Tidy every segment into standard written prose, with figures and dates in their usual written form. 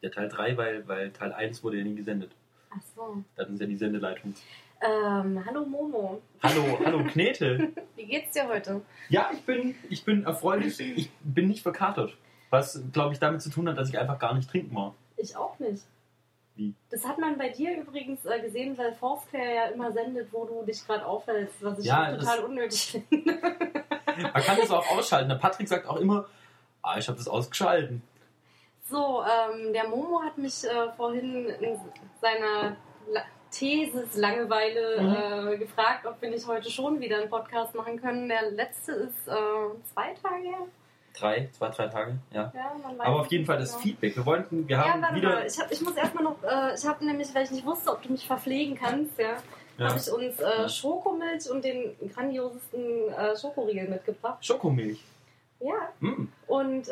Der Teil 3, weil Teil 1 wurde ja nie gesendet. Ach so. Das ist ja die Sendeleitung. Hallo Momo. Hallo Knete. Wie geht's dir heute? Ja, ich bin erfreulich. Ich bin nicht verkatert. Was, glaube ich, damit zu tun hat, dass ich einfach gar nicht trinken mag. Ich auch nicht. Wie? Das hat man bei dir übrigens gesehen, weil Foursquare ja immer sendet, wo du dich gerade aufhältst, was ich total unnötig finde. Man kann das auch ausschalten. Der Patrick sagt auch immer, ich habe das ausgeschalten. So, der Momo hat mich vorhin in seiner Thesis Langeweile gefragt, ob wir nicht heute schon wieder einen Podcast machen können. Der letzte ist 2 Tage her. 3 Tage, ja. Man weiß aber auf jeden nicht Fall das genau. Feedback. Wir haben warte wieder... mal. Ich muss erstmal noch, ich habe nämlich, weil ich nicht wusste, ob du mich verpflegen kannst, habe ich uns Schokomilch und den grandiosesten Schokoriegel mitgebracht. Schokomilch? Ja. Mm. Und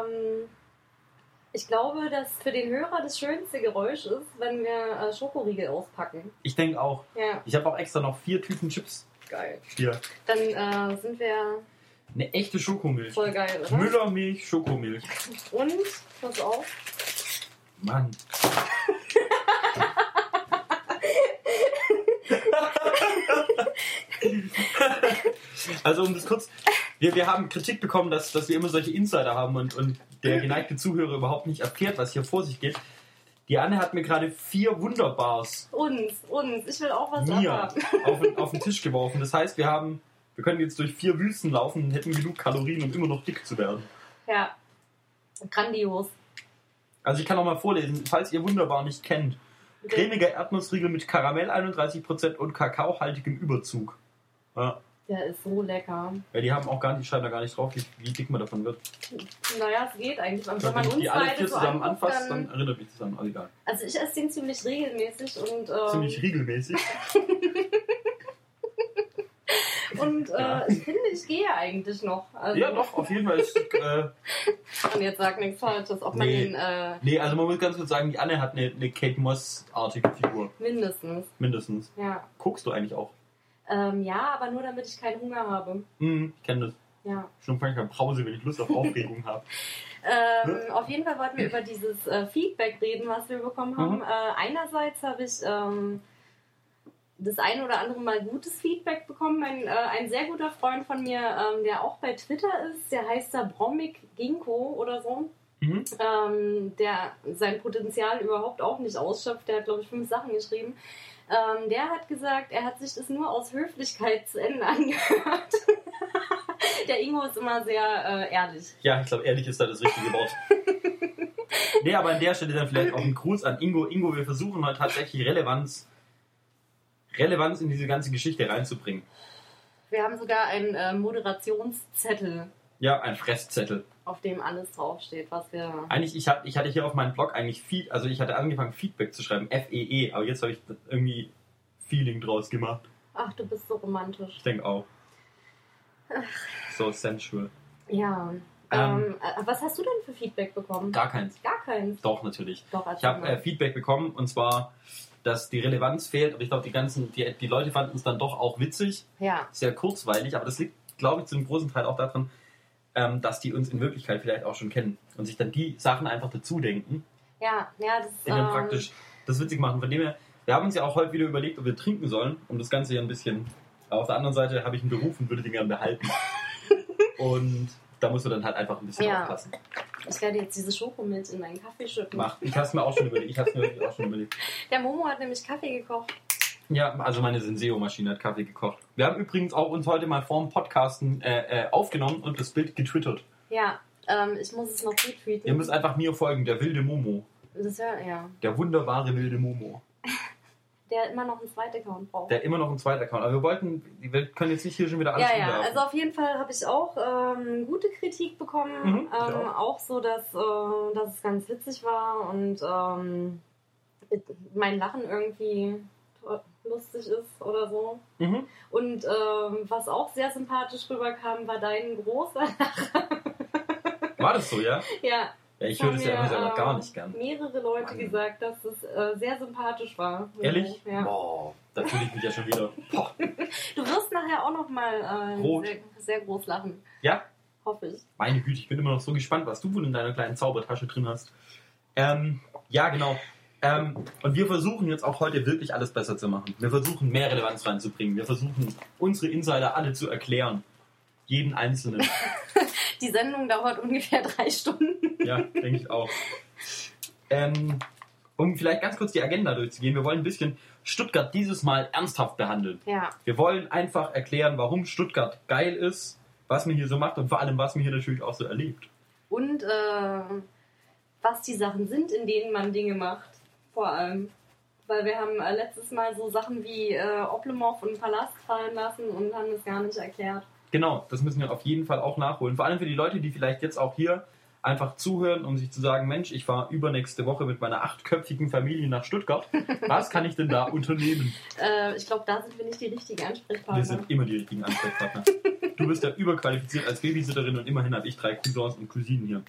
ich glaube, dass für den Hörer das schönste Geräusch ist, wenn wir Schokoriegel auspacken. Ich denke auch. Ja. Ich habe auch extra noch 4 Tüten Chips. Geil. Hier. Dann sind wir... Eine echte Schokomilch. Voll geil, oder? Müllermilch, Schokomilch. Und, pass auf. Mann. Also um das kurz... Wir haben Kritik bekommen, dass wir immer solche Insider haben und der geneigte Zuhörer überhaupt nicht erfährt, was hier vor sich geht. Die Anne hat mir gerade 4 Wunderbars Uns. Ich will auch was mir abhaben. auf den Tisch geworfen. Das heißt, wir können jetzt durch 4 Wüsten laufen und hätten genug Kalorien, um immer noch dick zu werden. Ja. Grandios. Also ich kann auch mal vorlesen, falls ihr Wunderbar nicht kennt. Cremiger Erdnussriegel mit Karamell 31% und kakaohaltigem Überzug. Ja. Der ist so lecker. Ja, die schreiben da gar nicht drauf, wie dick man davon wird. Naja, es geht eigentlich. Und Wenn man die alle 4 zusammen anguckt, anfasst, dann erinnert mich das an. Also egal. Also ich esse den ziemlich regelmäßig und... Ziemlich regelmäßig. Und ich finde, ich gehe eigentlich noch. Also, Ja, doch, auf jeden Fall. Und jetzt sag nichts Falsches, ob man den... Nee, also man muss ganz kurz sagen, die Anne hat eine Kate Moss-artige Figur. Mindestens. Ja. Guckst du eigentlich auch? Ja, aber nur damit ich keinen Hunger habe. Ich kenne das. Ja. Schon manchmal Pause, wenn ich Lust auf Aufregung habe. Auf jeden Fall wollten wir über dieses Feedback reden, was wir bekommen haben. Einerseits habe ich das eine oder andere Mal gutes Feedback bekommen. Ein sehr guter Freund von mir, der auch bei Twitter ist, der heißt da Bromik Ginkgo oder so. Der sein Potenzial überhaupt auch nicht ausschöpft. Der hat, glaube ich, 5 Sachen geschrieben. Der hat gesagt, er hat sich das nur aus Höflichkeit zu Ende angehört. Der Ingo ist immer sehr ehrlich. Ja, ich glaube, ehrlich ist da das richtige Wort. Nee, aber an der Stelle dann vielleicht auch ein Gruß an Ingo. Ingo, wir versuchen heute tatsächlich Relevanz in diese ganze Geschichte reinzubringen. Wir haben sogar einen Moderationszettel. Ja, ein Fresszettel. Auf dem alles draufsteht, was wir... Eigentlich, ich hatte hier auf meinem Blog eigentlich ich hatte angefangen Feedback zu schreiben, F-E-E, aber jetzt habe ich irgendwie Feeling draus gemacht. Ach, du bist so romantisch. Ich denke auch. So sensual. Ja. Was hast du denn für Feedback bekommen? Gar keins. Gar keins? Doch, natürlich. Doch, ich habe Feedback bekommen und zwar, dass die Relevanz fehlt, aber ich glaube, die Leute fanden es dann doch auch witzig. Ja. Sehr kurzweilig, aber das liegt, glaube ich, zu einem großen Teil auch daran, dass die uns in Wirklichkeit vielleicht auch schon kennen und sich dann die Sachen einfach dazu denken. Ja, das die dann praktisch das witzig machen. Von dem her, wir haben uns ja auch heute wieder überlegt, ob wir trinken sollen, um das Ganze hier ein bisschen... Aber auf der anderen Seite habe ich einen Beruf und würde den gerne behalten. Und da musst du dann halt einfach ein bisschen aufpassen. Ich werde jetzt diese Schokomilch in meinen Kaffee schütten. Ich habe es mir auch schon überlegt. Der Momo hat nämlich Kaffee gekocht. Ja, also meine Senseo-Maschine hat Kaffee gekocht. Wir haben übrigens auch uns heute mal vorm Podcasten aufgenommen und das Bild getwittert. Ja, ich muss es noch retweeten. Ihr müsst einfach mir folgen, der wilde Momo. Das ja. Der wunderbare wilde Momo. Der immer noch einen zweiten Account braucht. Aber wir können jetzt nicht hier schon wieder alles Ja, also auf jeden Fall habe ich auch gute Kritik bekommen. Auch so, dass es ganz witzig war und mein Lachen irgendwie lustig ist oder so. Und was auch sehr sympathisch rüberkam, war dein großer Lacher. War das so, ja? Ja. Ja, ich höre das ja immer gar nicht gern. Mehrere Leute gesagt, dass es sehr sympathisch war. Ehrlich? Ja. Boah, da fühle ich mich ja schon wieder. Boah. Du wirst nachher auch noch mal sehr, sehr groß lachen. Ja? Hoffe ich. Meine Güte, ich bin immer noch so gespannt, was du wohl in deiner kleinen Zaubertasche drin hast. Ja, genau. Und wir versuchen jetzt auch heute wirklich alles besser zu machen. Wir versuchen mehr Relevanz reinzubringen. Wir versuchen unsere Insider alle zu erklären. Jeden Einzelnen. Die Sendung dauert ungefähr 3 Stunden. Ja, denke ich auch. Um vielleicht ganz kurz die Agenda durchzugehen. Wir wollen ein bisschen Stuttgart dieses Mal ernsthaft behandeln. Ja. Wir wollen einfach erklären, warum Stuttgart geil ist, was man hier so macht und vor allem, was man hier natürlich auch so erlebt. Und was die Sachen sind, in denen man Dinge macht. Vor allem. Weil wir haben letztes Mal so Sachen wie Oblomov und Palast fallen lassen und haben das gar nicht erklärt. Genau, das müssen wir auf jeden Fall auch nachholen. Vor allem für die Leute, die vielleicht jetzt auch hier einfach zuhören, um sich zu sagen, Mensch, ich fahre übernächste Woche mit meiner 8-köpfigen Familie nach Stuttgart. Was kann ich denn da unternehmen? Ich glaube, da sind wir nicht die richtigen Ansprechpartner. Wir sind immer die richtigen Ansprechpartner. Du bist ja überqualifiziert als Babysitterin und immerhin habe ich 3 Cousins und Cousinen hier.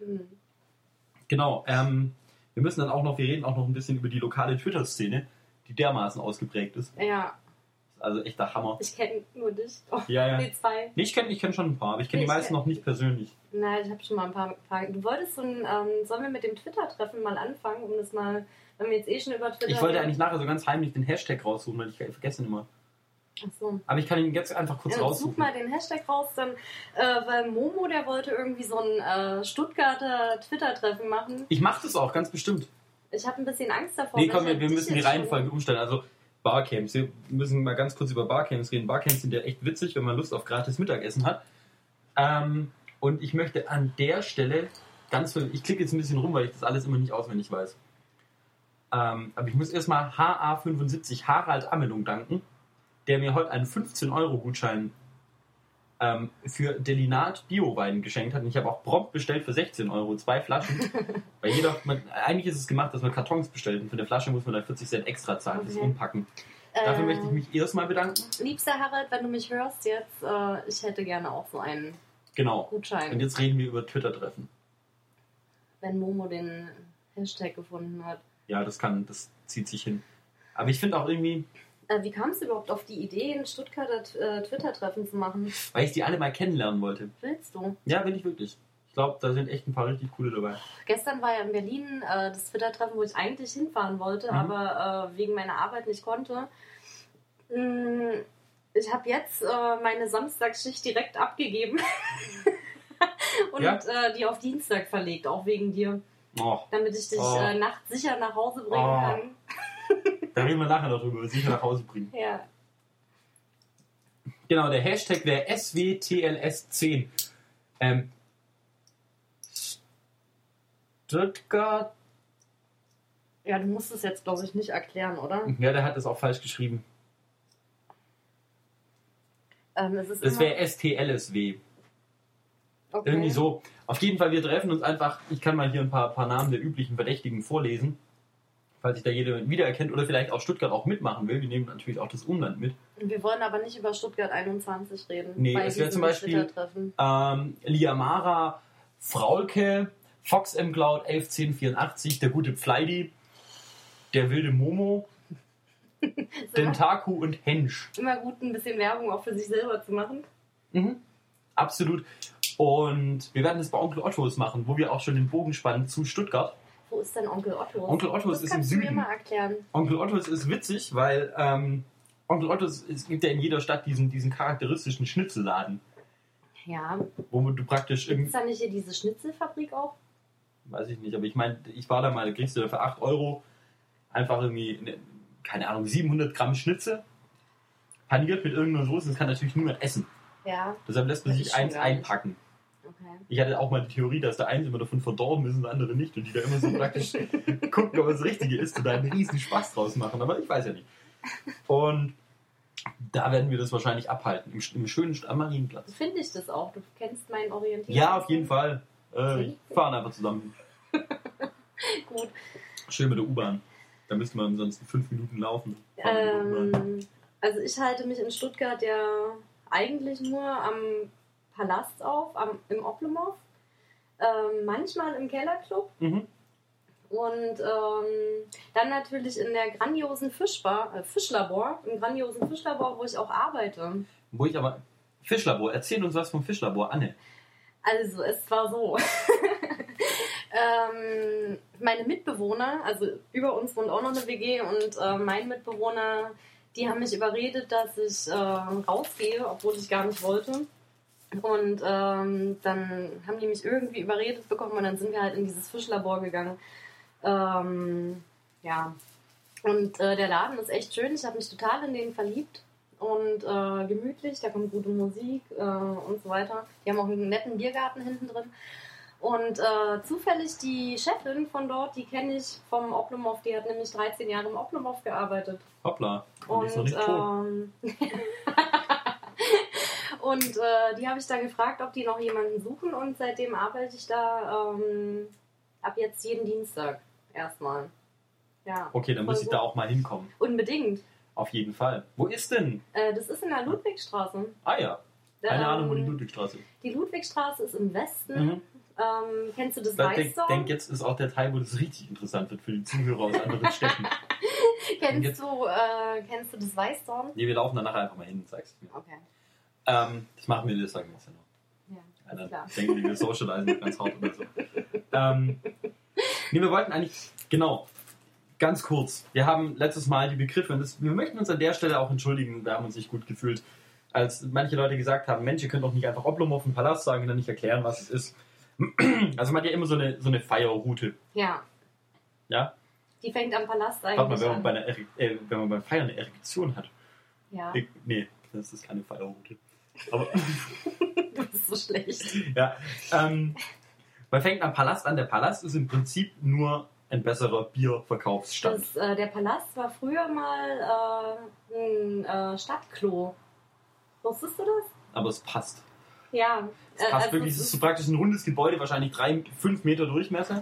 Genau, wir müssen dann auch noch, wir reden auch noch ein bisschen über die lokale Twitter-Szene, die dermaßen ausgeprägt ist. Ja. Also echter Hammer. Ich kenne nur dich. Oh, Ja. Nee, 2. Nee, ich kenn schon ein paar, aber ich kenne die meisten noch nicht persönlich. Nein, ich habe schon mal ein paar Fragen. Du wolltest sollen wir mit dem Twitter-Treffen mal anfangen, um das mal, wenn wir jetzt schon über Twitter... Ich wollte eigentlich nachher so ganz heimlich den Hashtag raussuchen, weil ich vergesse ihn immer. Ach so. Aber ich kann ihn jetzt einfach kurz raussuchen. Such mal den Hashtag raus, dann, weil Momo, der wollte irgendwie so ein Stuttgarter Twitter-Treffen machen. Ich mache das auch, ganz bestimmt. Ich habe ein bisschen Angst davor. Nee, komm, wir müssen die Reihenfolge umstellen. Also Barcamps. Wir müssen mal ganz kurz über Barcamps reden. Barcamps sind ja echt witzig, wenn man Lust auf gratis Mittagessen hat. Und ich möchte an der Stelle ich klicke jetzt ein bisschen rum, weil ich das alles immer nicht auswendig weiß. Aber ich muss erstmal HA75 Harald Amelung danken, der mir heute einen 15-Euro-Gutschein für Delinat Bio-Wein geschenkt hat. Und ich habe auch prompt bestellt für 16 Euro 2 Flaschen. Weil eigentlich ist es gemacht, dass man Kartons bestellt. Und für eine Flasche muss man dann 40 Cent extra zahlen fürs Umpacken. Dafür möchte ich mich erstmal bedanken. Liebster Harald, wenn du mich hörst jetzt, ich hätte gerne auch so einen Gutschein. Und jetzt reden wir über Twitter-Treffen. Wenn Momo den Hashtag gefunden hat. Ja, das zieht sich hin. Aber ich finde auch irgendwie... Wie kamst du überhaupt auf die Idee, ein Stuttgarter Twitter-Treffen zu machen? Weil ich die alle mal kennenlernen wollte. Willst du? Ja, will ich wirklich. Ich glaube, da sind echt ein paar richtig coole dabei. Gestern war ja in Berlin das Twitter-Treffen, wo ich eigentlich hinfahren wollte, aber wegen meiner Arbeit nicht konnte. Ich habe jetzt meine Samstagsschicht direkt abgegeben und die auf Dienstag verlegt, auch wegen dir. Oh. Damit ich dich nachts sicher nach Hause bringen kann. Da reden wir nachher noch drüber, sicher nach Hause bringen. Ja. Genau, der Hashtag wäre SWTLS10. Stuttgart. Ja, du musst es jetzt, glaube ich, nicht erklären, oder? Ja, der hat das auch falsch geschrieben. Das wäre STLSW. Okay. Irgendwie so. Auf jeden Fall, wir treffen uns einfach. Ich kann mal hier ein paar Namen der üblichen Verdächtigen vorlesen. Falls sich da jeder wiedererkennt oder vielleicht auch Stuttgart auch mitmachen will. Wir nehmen natürlich auch das Umland mit. Wir wollen aber nicht über Stuttgart 21 reden. Nee, es wäre zum Beispiel Liamara, Fraulke, Fox M. Cloud 111084, der gute Pfleidi, der wilde Momo, Dentaku und Hensch. Immer gut, ein bisschen Werbung auch für sich selber zu machen. Absolut. Und wir werden das bei Onkel Ottos machen, wo wir auch schon den Bogen spannen zu Stuttgart. Wo ist denn Onkel Ottos? Onkel Ottos ist im Süden. Das kannst du mir mal erklären. Onkel Ottos ist witzig, weil Onkel Ottos, es gibt ja in jeder Stadt diesen charakteristischen Schnitzelladen. Ja. Wo du praktisch Gibt es da nicht hier diese Schnitzelfabrik auch? Weiß ich nicht, aber ich meine, ich war da mal, da kriegst du für 8 Euro einfach irgendwie, keine Ahnung, 700 Gramm Schnitzel, paniert mit irgendeiner Soße, das kann natürlich niemand essen. Ja. Deshalb lässt man sich eins einpacken. Okay. Ich hatte auch mal die Theorie, dass der eins immer davon verdorben ist und der andere nicht und die da immer so praktisch gucken, ob es das Richtige ist und da einen riesen Spaß draus machen, aber ich weiß ja nicht. Und da werden wir das wahrscheinlich abhalten, im schönen Marienplatz. Finde ich das auch? Du kennst meinen Orientierung? Ja, auf jeden Fall. Wir fahren einfach zusammen. Gut. Schön mit der U-Bahn. Da müssten wir ansonsten 5 Minuten laufen. Also ich halte mich in Stuttgart ja eigentlich nur am Palast auf, im Oblomov, manchmal im Kellerclub und dann natürlich in der grandiosen Fischlabor, wo ich auch arbeite. Fischlabor, erzähl uns was vom meine Mitbewohner, also über uns wohnt auch noch eine WG und mein Mitbewohner, die haben mich überredet, dass ich rausgehe, obwohl ich gar nicht wollte. Und dann haben die mich irgendwie überredet bekommen und dann sind wir halt in dieses Fischlabor gegangen. Ja, und der Laden ist echt schön. Ich habe mich total in den verliebt und gemütlich. Da kommt gute Musik und so weiter. Die haben auch einen netten Biergarten hinten drin. Und zufällig die Chefin von dort, die kenne ich vom Oblomov, die hat nämlich 13 Jahre im Oblomov gearbeitet. Hoppla, und die ist noch nicht tot. Und die habe ich dann gefragt, ob die noch jemanden suchen und seitdem arbeite ich da ab jetzt jeden Dienstag erstmal. Ja, okay, dann muss ich da auch mal hinkommen. Unbedingt. Auf jeden Fall. Wo ist denn? Das ist in der Ludwigstraße. Ah ja, keine Ahnung, wo die Ludwigstraße ist. Die Ludwigstraße ist im Westen. Mhm. Kennst du das Ich denke, jetzt ist auch der Teil, wo das richtig interessant wird für die Zuhörer aus anderen Städten. Kennst du das Weißdorn? Nee, wir laufen dann nachher einfach mal hin, sagst du mir. Okay. Das machen wir, das sagen wir jetzt ja noch. Ja, Dann klar. denken die, wir socialisen ganz hart oder so. Nee, wir wollten eigentlich, genau, ganz kurz. Wir haben letztes Mal die Begriffe, und wir möchten uns an der Stelle auch entschuldigen, wir haben uns nicht gut gefühlt, als manche Leute gesagt haben, Mensch, ihr könnt doch nicht einfach Oblomov im Palast sagen und dann nicht erklären, was es ist. Also man hat ja immer so eine Feierroute. Ja. Ja? Die fängt am Palast eigentlich Warte mal, an. wenn man beim Feiern eine Erektion hat. Ja. Nee, das ist keine Feierroute. Aber Du bist so schlecht. ja, man fängt am Palast an. Der Palast ist im Prinzip nur ein besserer Bierverkaufsstand. Der Palast war früher mal ein Stadtklo. Wusstest du das? Aber es passt. Ja. Es passt wirklich. Es ist so praktisch ein rundes Gebäude, wahrscheinlich 5 Meter Durchmesser.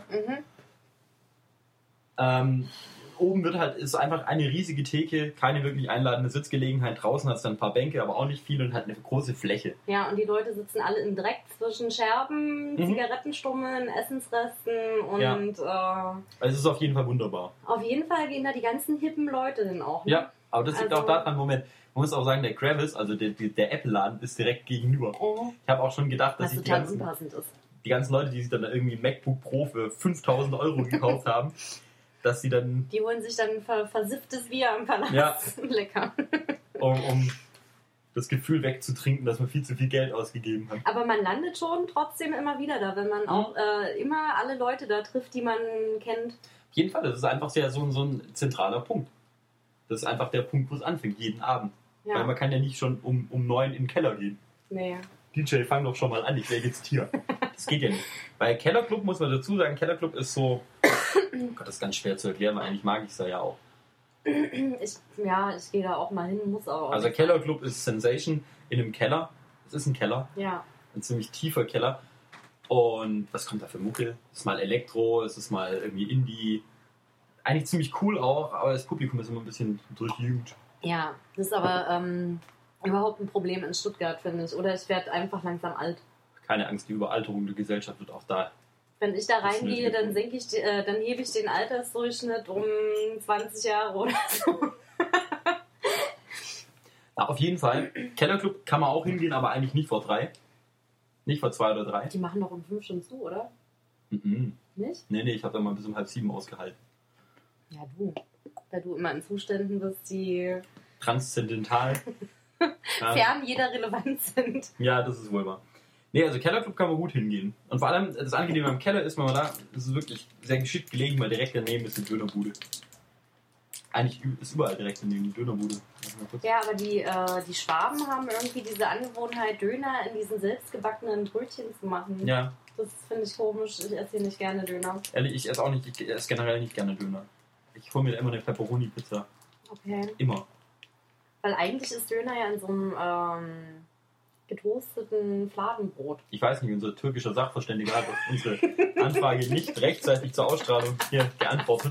Oben ist einfach eine riesige Theke, keine wirklich einladende Sitzgelegenheit. Draußen hat es dann ein paar Bänke, aber auch nicht viel und hat eine große Fläche. Ja, und die Leute sitzen alle im Dreck zwischen Scherben, Zigarettenstummeln, Essensresten und Also es ist auf jeden Fall wunderbar. auf jeden Fall gehen da die ganzen hippen Leute hin auch. Ne? Ja, aber das liegt auch daran, Moment, man muss auch sagen, der Gravis, also der Apple-Laden, ist direkt gegenüber. Ich habe auch schon gedacht, dass was sich total unpassend ist. die ganzen Leute, die sich dann irgendwie ein MacBook Pro für 5.000 Euro gekauft haben, dass sie dann... Die holen sich dann versifftes Bier am Palast. Ja. Lecker. Um das Gefühl wegzutrinken, dass man viel zu viel Geld ausgegeben hat. Aber man landet schon trotzdem immer wieder da, wenn man auch immer alle Leute da trifft, die man kennt. Auf jeden Fall, das ist einfach so ein zentraler Punkt. Das ist einfach der Punkt, wo es anfängt, jeden Abend. Ja. Weil man kann ja nicht schon um 9 in den Keller gehen. Nee. DJ, fang doch schon mal an, ich wäre jetzt hier. Das geht ja nicht. Bei Kellerclub muss man dazu sagen, Kellerclub ist so... Gott, das ist ganz schwer zu erklären, weil eigentlich mag ich es ja auch. Ich gehe da auch mal hin, muss aber auch. Also Kellerclub ist Sensation in einem Keller. Es ist ein Keller. Ja. Ein ziemlich tiefer Keller. Und was kommt da für Mucke? Es ist mal Elektro, es ist mal irgendwie Indie. Eigentlich ziemlich cool auch, aber das Publikum ist immer ein bisschen durchjugend. Ja, das ist aber überhaupt ein Problem in Stuttgart, finde ich. Oder ich werde einfach langsam alt. Keine Angst, die Überalterung der Gesellschaft wird auch da. Wenn ich da reingehe, dann dann hebe ich den Altersdurchschnitt um 20 Jahre oder so. Na, auf jeden Fall. Kellerclub kann man auch hingehen, aber eigentlich nicht vor 3. Nicht vor 2 oder 3. Die machen doch um 5 schon zu, oder? Nicht? Nee, ich habe da mal bis um 6:30 ausgehalten. Ja, du. Weil du immer in Zuständen bist, die Transzendental. fern jeder Relevanz sind. Ja, das ist wohl wahr. Nee, also Kellerclub kann man gut hingehen. Und vor allem, das Angenehme am Keller ist, wenn man da, das ist wirklich sehr geschickt gelegen, weil direkt daneben ist eine Dönerbude. Eigentlich ist überall direkt daneben eine Dönerbude. Ja, aber die Schwaben haben irgendwie diese Angewohnheit, Döner in diesen selbstgebackenen Brötchen zu machen. Ja. Das finde ich komisch. Ich esse hier nicht gerne Döner. Ehrlich, ich esse generell nicht gerne Döner. Ich hole mir da immer eine Pepperoni-Pizza. Okay. Immer. Weil eigentlich ist Döner ja in so einem getoasteten Fladenbrot. Ich weiß nicht, unser türkischer Sachverständiger hat auf unsere Anfrage nicht rechtzeitig zur Ausstrahlung hier geantwortet.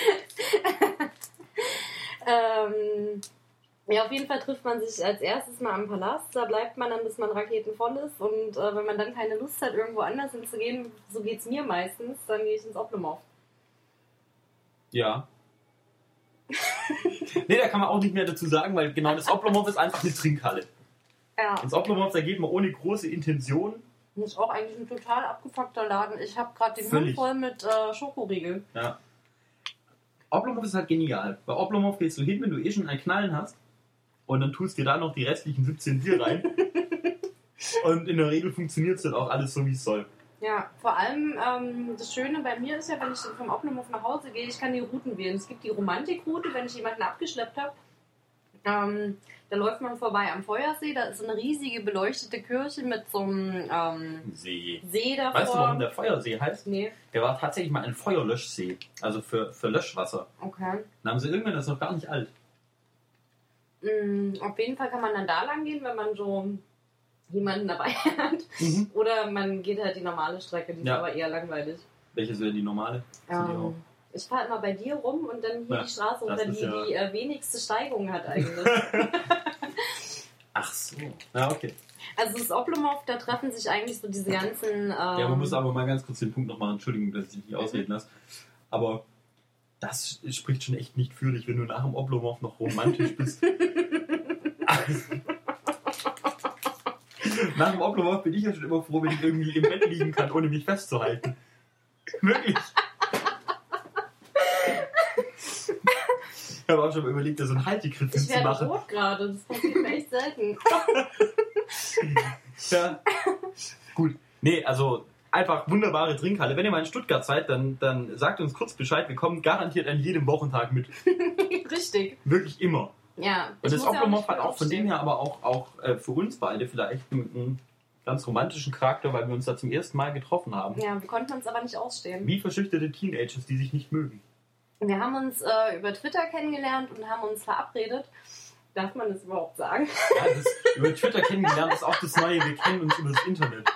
Ja, auf jeden Fall trifft man sich als erstes mal am Palast. Da bleibt man dann, bis man raketenvoll ist. Und wenn man dann keine Lust hat, irgendwo anders hinzugehen, so geht es mir meistens, dann gehe ich ins Oblomov. Ja. Nee, da kann man auch nicht mehr dazu sagen, weil genau das Oblomov ist einfach eine Trinkhalle. Ja. Ins Oblomov, da geht man ohne große Intention Das ist auch eigentlich ein total abgefuckter Laden. Ich habe gerade den Mund voll mit Schokoriegel. Ja. Oblomov ist halt genial. Bei Oblomov gehst du hin, wenn du schon ein Knallen hast und dann tust dir da noch die restlichen 17 Bier rein. Und in der Regel funktioniert es dann auch alles so, wie es soll. Ja, vor allem das Schöne bei mir ist ja, wenn ich vom Oblomov nach Hause gehe, ich kann die Routen wählen. Es gibt die Romantikroute, wenn ich jemanden abgeschleppt habe. Da läuft man vorbei am Feuersee, da ist eine riesige beleuchtete Kirche mit so einem See davor. Weißt du, warum der Feuersee heißt? Nee. Der war tatsächlich mal ein Feuerlöschsee, also für Löschwasser. Okay. Dann haben sie irgendwann, das ist noch gar nicht alt. Auf jeden Fall kann man dann da lang gehen, wenn man so jemanden dabei hat. Oder man geht halt die normale Strecke, die ist aber eher langweilig. Welche ist denn die normale? Ich fahre immer bei dir rum und dann hier die Straße runter, die wenigste Steigung hat eigentlich. Ach so. Ja, okay. Also das Oblomov, da treffen sich eigentlich so diese ganzen... Ja, man muss aber mal ganz kurz den Punkt noch machen. Entschuldigung, dass ich dich nicht ausreden lasse. Aber das spricht schon echt nicht für dich, wenn du nach dem Oblomov noch romantisch bist. Nach dem Oblomov bin ich ja schon immer froh, wenn ich irgendwie im Bett liegen kann, ohne mich festzuhalten. Wirklich. Ich habe auch schon mal überlegt, da so einen Haltegriff zu machen. Ich werde rot gerade, das passiert mir echt selten. Ja. Gut. Nee, also einfach wunderbare Trinkhalle. Wenn ihr mal in Stuttgart seid, dann sagt uns kurz Bescheid. Wir kommen garantiert an jedem Wochentag mit. Richtig. Wirklich immer. Ja. Und das Oblomov hat auch von dem her aber auch für uns beide vielleicht einen ganz romantischen Charakter, weil wir uns da zum ersten Mal getroffen haben. Ja, wir konnten uns aber nicht ausstehen. Wie verschüchterte Teenagers, die sich nicht mögen. Wir haben uns über Twitter kennengelernt und haben uns verabredet. Darf man das überhaupt sagen? Ja, über Twitter kennengelernt ist auch das Neue. Wir kennen uns über das Internet.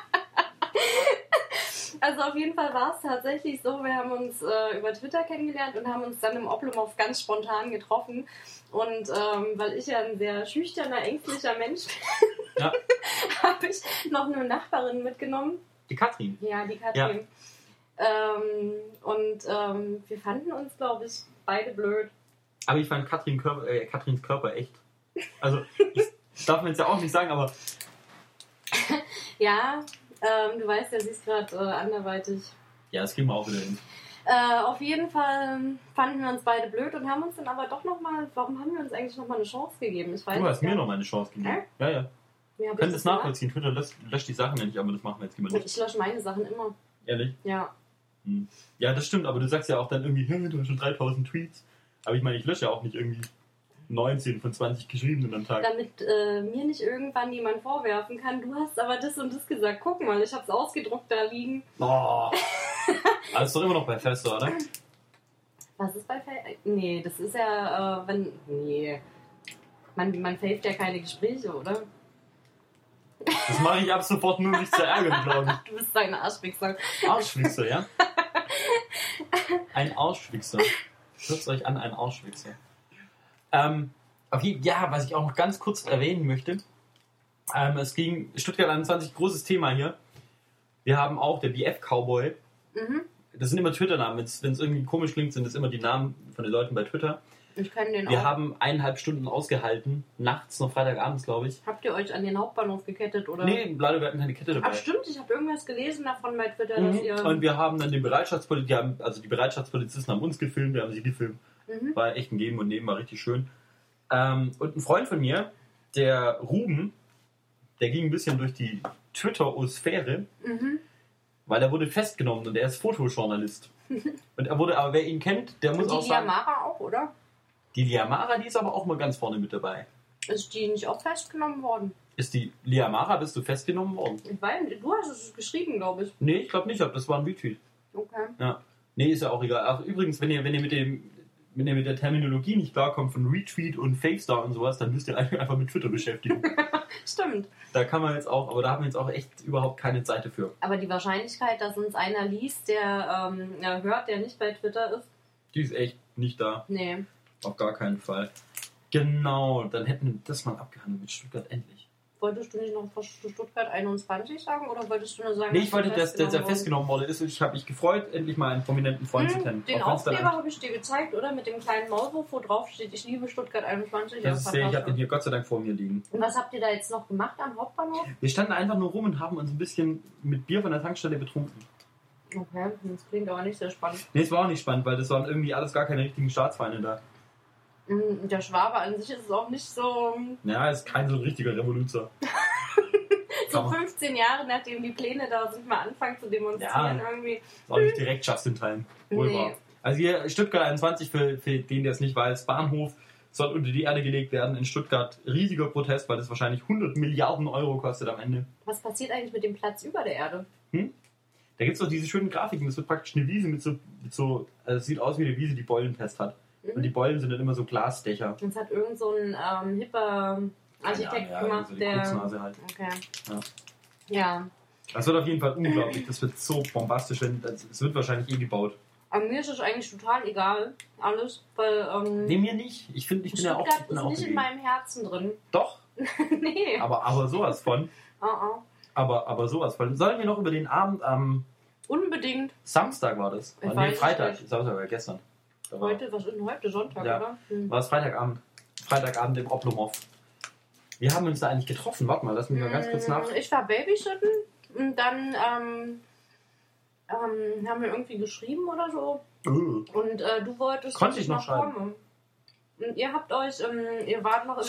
Also auf jeden Fall war es tatsächlich so, wir haben uns über Twitter kennengelernt und haben uns dann im Oblomov ganz spontan getroffen. Und weil ich ja ein sehr schüchterner, ängstlicher Mensch bin, habe ich noch eine Nachbarin mitgenommen. Die Katrin? Ja, die Katrin. Ja. Wir fanden uns, glaube ich, beide blöd. Aber ich fand Katrins Körper echt. Also, das darf man jetzt ja auch nicht sagen, aber... Ja, du weißt ja, sie ist gerade anderweitig. Ja, das kriegen wir auch wieder hin. Auf jeden Fall fanden wir uns beide blöd und haben uns dann aber doch nochmal... Warum haben wir uns eigentlich nochmal eine Chance gegeben? Ich weiß du hast mir nochmal eine Chance gegeben. Ja. Wir können das nachvollziehen. Twitter löscht die Sachen ja nicht, aber das machen wir jetzt immer nicht. Ich lösche meine Sachen immer. Ehrlich? Ja. Ja, das stimmt, aber du sagst ja auch dann irgendwie, du hast schon 3000 Tweets. Aber ich meine, ich lösche ja auch nicht irgendwie 19 von 20 geschriebenen am Tag. Damit mir nicht irgendwann jemand vorwerfen kann, du hast aber das und das gesagt. Guck mal, ich hab's ausgedruckt da liegen. Oh. Aber ist doch immer noch bei Fester, oder? Was ist bei Fester? Nee, das ist ja, Nee. Man faved ja keine Gespräche, oder? Das mache ich ab sofort nur, um dich zu ärgern, glaube ich. Du bist ein Arschwichser. Arschwichser, ja? Ein Arschwichser. Hört euch an, ein Arschwichser. Was ich auch noch ganz kurz erwähnen möchte. Es ging Stuttgart 21, großes Thema hier. Wir haben auch der BF Cowboy. Das sind immer Twitter-Namen. Wenn es irgendwie komisch klingt, sind das immer die Namen von den Leuten bei Twitter. Ich kenne den auch. Wir haben 1,5 Stunden ausgehalten. Nachts, noch Freitagabends, glaube ich. Habt ihr euch an den Hauptbahnhof gekettet, oder? Nee, leider, wir hatten keine Kette dabei. Ach stimmt, ich habe irgendwas gelesen davon bei Twitter, dass ihr... Und wir haben dann die Bereitschaftspolizisten haben uns gefilmt, wir haben sie gefilmt. War echt ein Geben und Nehmen, war richtig schön. Und ein Freund von mir, der Ruben, der ging ein bisschen durch die Twitter-Osphäre, weil er wurde festgenommen und er ist Fotojournalist. Und er wurde, aber wer ihn kennt, der muss auch sagen... Die Liamara auch, oder? Die Liamara, die ist aber auch mal ganz vorne mit dabei. Ist die nicht auch festgenommen worden? Ist die Liamara, bist du festgenommen worden? Ich weiß nicht, du hast es geschrieben, glaube ich. Nee, ich glaube nicht, das war ein Retweet. Okay. Ja. Nee, ist ja auch egal. Ach, übrigens, wenn ihr mit der Terminologie nicht klarkommt von Retweet und Fakestar und sowas, dann müsst ihr einfach mit Twitter beschäftigen. Stimmt. Da kann man jetzt auch, aber da haben wir jetzt auch echt überhaupt keine Zeit dafür. Aber die Wahrscheinlichkeit, dass uns einer liest, der hört, der nicht bei Twitter ist, die ist echt nicht da. Nee. Auf gar keinen Fall. Genau, dann hätten wir das mal abgehandelt mit Stuttgart endlich. Wolltest du nicht noch Stuttgart 21 sagen oder wolltest du nur sagen, Nee, ich wollte, dass er festgenommen worden ist und ich habe mich gefreut, endlich mal einen prominenten Freund zu kennen. Den Aufkleber habe ich dir gezeigt, oder? Mit dem kleinen Maulwurf, wo drauf steht, ich liebe Stuttgart 21. Ich habe den hier Gott sei Dank vor mir liegen. Und was habt ihr da jetzt noch gemacht am Hauptbahnhof? Wir standen einfach nur rum und haben uns ein bisschen mit Bier von der Tankstelle betrunken. Okay, das klingt aber nicht sehr spannend. Nee, es war auch nicht spannend, weil das waren irgendwie alles gar keine richtigen Staatsfeinde da. Der Schwabe an sich ist auch nicht so... Ja, ist kein so ein richtiger Revoluzer. So 15 Jahre, nachdem die Pläne da sind, mal anfangen zu demonstrieren irgendwie. Ist auch nicht direkt just in time. Wohl wahr. Also hier Stuttgart 21, für den, der es nicht weiß, Bahnhof soll unter die Erde gelegt werden. In Stuttgart riesiger Protest, weil das wahrscheinlich 100 Milliarden Euro kostet am Ende. Was passiert eigentlich mit dem Platz über der Erde? Da gibt es doch diese schönen Grafiken. Das wird praktisch eine Wiese mit so also es sieht aus wie eine Wiese, die Beulenpest hat. Und die Beulen sind dann immer so Glasdächer. Das hat irgend so ein hipper Architekt gemacht, so die der... Kurznase halt. Okay. Ja. Das wird auf jeden Fall unglaublich. Das wird so bombastisch. Es wird wahrscheinlich gebaut. Aber mir ist es eigentlich total egal, alles. Weil, nee, mir nicht. Ich finde, ich bin ja auch... Stuttgart ist nicht in meinem Herzen drin. Doch. Nee. Aber sowas von. Aber sowas von. Sollen wir noch über den Abend am... Unbedingt. Samstag war das. Nee, Freitag. Samstag war gestern. Heute, was ist denn heute? Sonntag, ja, oder? War es Freitagabend. Freitagabend im Oblomov. Wir haben uns da eigentlich getroffen. Warte mal, lass mich mal ganz kurz nach. Ich war Babysitten und dann haben wir irgendwie geschrieben oder so. Und du wolltest Konnte ich noch kommen. Und ihr habt euch, ihr wart noch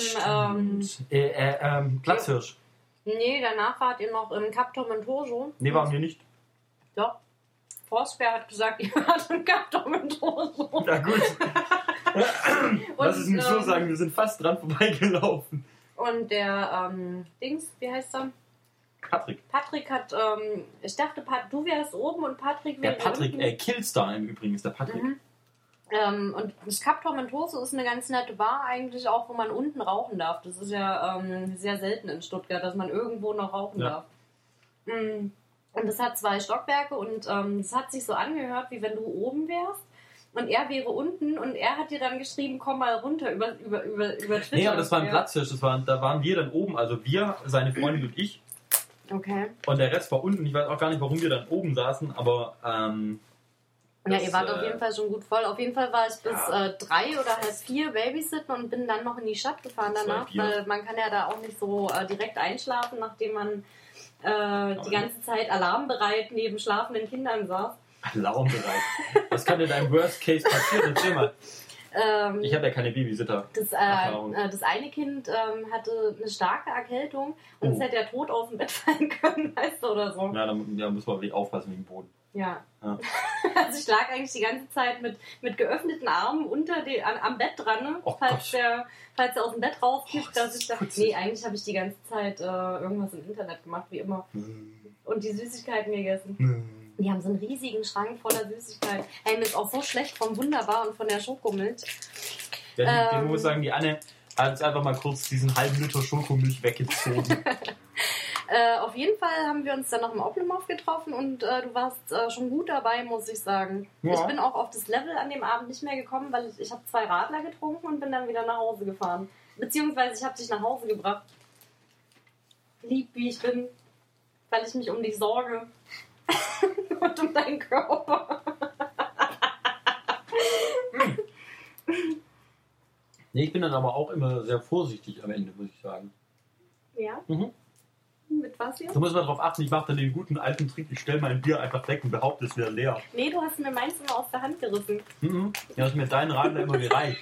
im Platzhirsch. Nee, danach wart ihr noch im Cap Tormentoso. Nee, waren wir nicht. Doch. Forsberg hat gesagt, ihr wart im Cap Tormentoso. Na gut. Lass es mich so sagen, wir sind fast dran vorbeigelaufen. Und der Dings, wie heißt er? Patrick hat, ich dachte, du wärst oben und Patrick wäre der Patrick, Killstar im Übrigen ist der Patrick. Und das Cap Tormentoso ist eine ganz nette Bar eigentlich auch, wo man unten rauchen darf. Das ist ja sehr selten in Stuttgart, dass man irgendwo noch rauchen darf. Und das hat 2 Stockwerke und das hat sich so angehört, wie wenn du oben wärst. Und er wäre unten und er hat dir dann geschrieben, komm mal runter über Twitter. Nee, aber das war ein Platzhirsch, da waren wir dann oben, also wir, seine Freundin und ich. Okay. Und der Rest war unten. Ich weiß auch gar nicht, warum wir dann oben saßen, aber ja, ihr wart auf jeden Fall schon gut voll. Auf jeden Fall war ich bis 3 oder halb 4 babysitten und bin dann noch in die Stadt gefahren danach, weil man kann ja da auch nicht so direkt einschlafen, nachdem man die ganze Zeit alarmbereit neben schlafenden Kindern saß. Alarmbereit? Was kann denn deinem Worst Case passieren? Erzähl mal. Ich habe ja keine Babysitter. Das eine Kind hatte eine starke Erkältung und es hätte ja tot aus dem Bett fallen können, weißt du, oder so. Ja, da müssen wir wirklich aufpassen wegen Boden. Ja. Also ich lag eigentlich die ganze Zeit mit geöffneten Armen am Bett dran, ne? Falls er aus dem Bett rauskippt, dass ich da... Nee, eigentlich habe ich die ganze Zeit irgendwas im Internet gemacht, wie immer. Und die Süßigkeiten gegessen. Die haben so einen riesigen Schrank voller Süßigkeiten. Hey, mir ist auch so schlecht vom Wunderbar und von der Schokomilch. Ja, ich muss sagen, die Anne hat jetzt einfach mal kurz diesen halben Liter Schokomilch weggezogen. Auf jeden Fall haben wir uns dann noch im Oblomov getroffen und du warst schon gut dabei, muss ich sagen. Ja. Ich bin auch auf das Level an dem Abend nicht mehr gekommen, weil ich habe 2 Radler getrunken und bin dann wieder nach Hause gefahren. Beziehungsweise ich habe dich nach Hause gebracht. Lieb wie ich bin, weil ich mich um dich sorge. Und um deinen Körper. Nee, ich bin dann aber auch immer sehr vorsichtig am Ende, muss ich sagen. Ja? Mit was jetzt? Du musst mal drauf achten, ich mache dann den guten alten Trick, ich stelle mein Bier einfach weg und behaupte, es wäre leer. Nee, du hast mir meins immer aus der Hand gerissen. Ja, hast mir deinen Radler immer gereicht.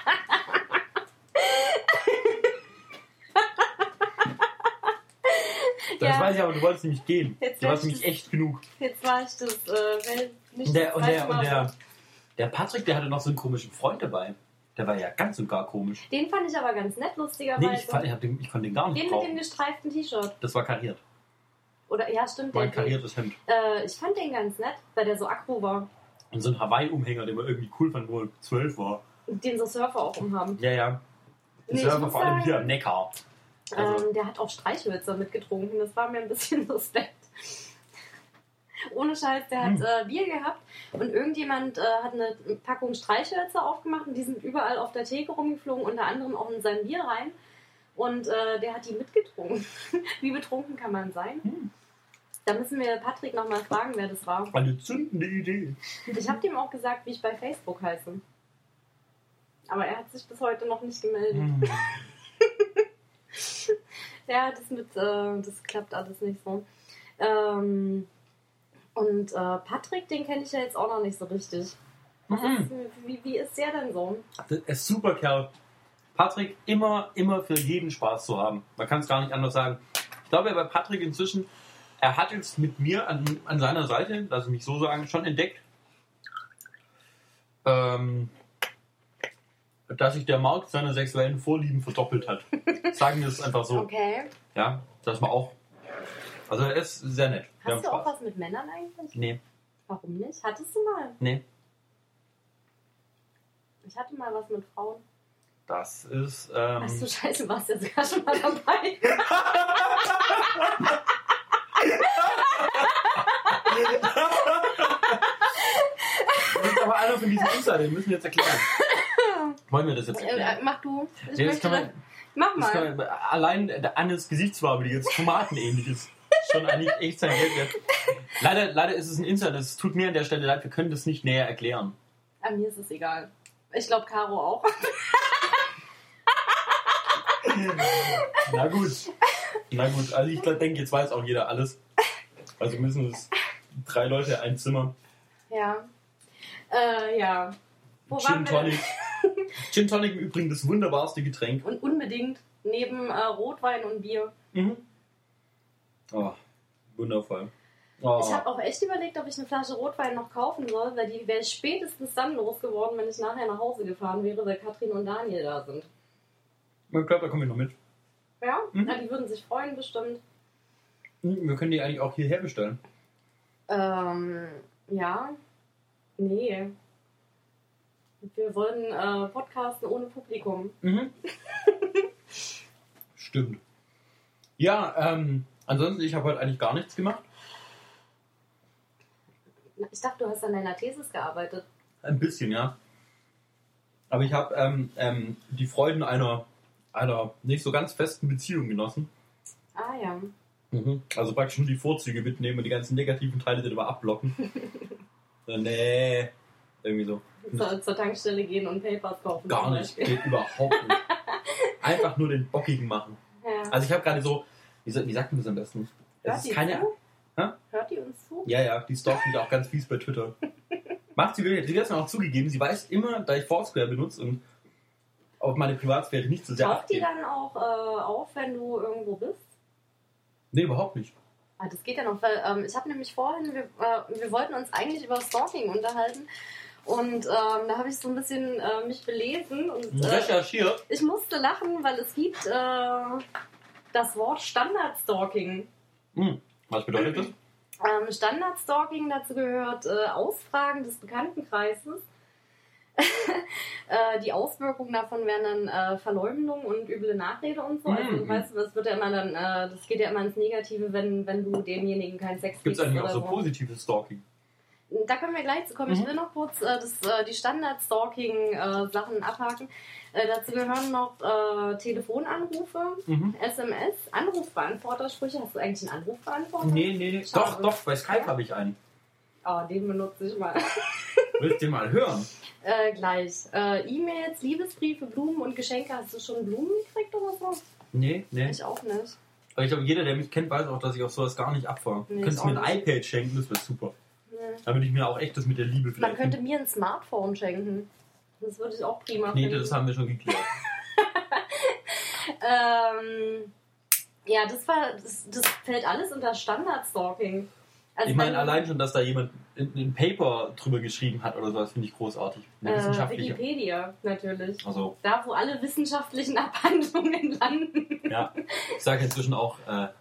Das weiß ich aber, du wolltest nämlich gehen. Du warst nämlich echt genug. Jetzt war ich das nicht. Der Patrick, der hatte noch so einen komischen Freund dabei. Der war ja ganz und gar komisch. Den fand ich aber ganz nett, lustigerweise. Nee, ich fand den gar nicht Den mit dem gestreiften T-Shirt. Das war kariert. Oder, ja, stimmt. War ein kariertes Hemd. Ich fand den ganz nett, weil der so aggro war. Und so ein Hawaii-Umhänger, den man irgendwie cool fand, wo er 12 war. Den so Surfer auch umhaben. Ja. Die Surfer vor allem hier am Neckar. Also. Der hat auch Streichhölzer mitgetrunken. Das war mir ein bisschen suspekt. Ohne Scheiß, der hat Bier gehabt und irgendjemand hat eine Packung Streichhölzer aufgemacht und die sind überall auf der Theke rumgeflogen, unter anderem auch in sein Bier rein. Und der hat die mitgetrunken. Wie betrunken kann man sein? Da müssen wir Patrick nochmal fragen, wer das war. Eine zündende Idee. Ich habe dem auch gesagt, wie ich bei Facebook heiße. Aber er hat sich bis heute noch nicht gemeldet. Ja, das klappt alles nicht so. Und Patrick, den kenne ich ja jetzt auch noch nicht so richtig. Wie ist der denn so? Das ist super Kerl. Patrick immer für jeden Spaß zu haben. Man kann es gar nicht anders sagen. Ich glaube, bei Patrick inzwischen, er hat jetzt mit mir an seiner Seite, lass ich mich so sagen, schon entdeckt, dass sich der Markt seiner sexuellen Vorlieben verdoppelt hat. Sagen wir es einfach so. Okay. Ja, das war auch. Also er ist sehr nett. Hast du auch was mit Männern eigentlich? Nee. Warum nicht? Hattest du mal? Nee. Ich hatte mal was mit Frauen. Das ist. Ach du Scheiße, warst jetzt sogar schon mal dabei. Das ist aber einer von diesen Insider, die müssen wir jetzt erklären. Wollen wir das jetzt erklären? Mach du. Mach mal. Allein der Annes Gesichtsfarbe, die jetzt tomatenähnlich ist, schon eigentlich echt sein Geld wert. Leider ist es ein Insider, es tut mir an der Stelle leid, wir können das nicht näher erklären. An mir ist es egal. Ich glaube, Caro auch. Na gut, also ich denke, jetzt weiß auch jeder alles. Also müssen es 3 Leute, ein Zimmer. Ja. Ja. Wo Gin Tonic. Gin Tonic im Übrigen das wunderbarste Getränk. Und unbedingt neben Rotwein und Bier. Oh, wundervoll. Oh. Ich habe auch echt überlegt, ob ich eine Flasche Rotwein noch kaufen soll, weil die wäre spätestens dann losgeworden, wenn ich nachher nach Hause gefahren wäre, weil Katrin und Daniel da sind. Ich glaube, da komme ich noch mit. Ja? Na, die würden sich freuen bestimmt. Wir können die eigentlich auch hierher bestellen. Ja. Nee. Wir wollen podcasten ohne Publikum. Stimmt. Ja, ansonsten, ich habe heute eigentlich gar nichts gemacht. Ich dachte, du hast an deiner Thesis gearbeitet. Ein bisschen, ja. Aber ich habe die Freuden einer nicht so ganz festen Beziehung genossen. Ah ja. Also praktisch nur die Vorzüge mitnehmen und die ganzen negativen Teile dann immer abblocken. Nee, irgendwie so. Zur Tankstelle gehen und Papers kaufen. Gar nicht, geht überhaupt nicht. Einfach nur den Bockigen machen. Ja. Also ich habe gerade so, wie sagt man das am besten? Hört die keine. zu? Hä? Hört die uns zu? Ja, die stalkt mich auch ganz fies bei Twitter. Macht sie wirklich, sie hat es mir auch zugegeben, sie weiß immer, da ich Foursquare benutze und auf meine Privatsphäre nicht so sehr taucht die dann auch auf, wenn du irgendwo bist? Nee, überhaupt nicht. Ah, das geht ja noch, weil ich habe nämlich vorhin, wir wollten uns eigentlich über Stalking unterhalten und da habe ich so ein bisschen mich belesen und recherchiert. Ich musste lachen, weil es gibt das Wort Standardstalking. Was bedeutet das? Standardstalking, dazu gehört Ausfragen des Bekanntenkreises. Die Auswirkungen davon wären dann Verleumdung und üble Nachrede und so. Also, weißt du, das wird ja immer dann, das geht ja immer ins Negative, wenn du demjenigen keinen Sex gibst. Gibt es eigentlich auch so positives Stalking? Da können wir gleich zu kommen. Ich will noch kurz die Standard-Stalking-Sachen abhaken. Dazu gehören noch Telefonanrufe, SMS, Anrufbeantwortersprüche. Hast du eigentlich einen Anrufbeantworter? Nee. Doch, bei Skype habe ich einen. Oh, den benutze ich mal. Willst du den mal hören? Gleich. E-Mails, Liebesbriefe, Blumen und Geschenke. Hast du schon Blumen gekriegt oder so? Nee. Ich auch nicht. Aber ich glaube, jeder, der mich kennt, weiß auch, dass ich auf sowas gar nicht abfahre. Nee, Könntest du mir ein iPad schenken, das wäre super. Nee. Damit ich mir auch echt das mit der Liebe vielleicht... Man könnte mir ein Smartphone schenken. Das würde ich auch prima finden. Nee, das haben wir schon geklärt. Ja, das fällt alles unter Standardstalking. Also ich meine, allein schon, dass da jemand ein Paper drüber geschrieben hat oder sowas, finde ich großartig. Wikipedia, natürlich. Also, da, wo alle wissenschaftlichen Abhandlungen landen. Ja, ich sage inzwischen auch,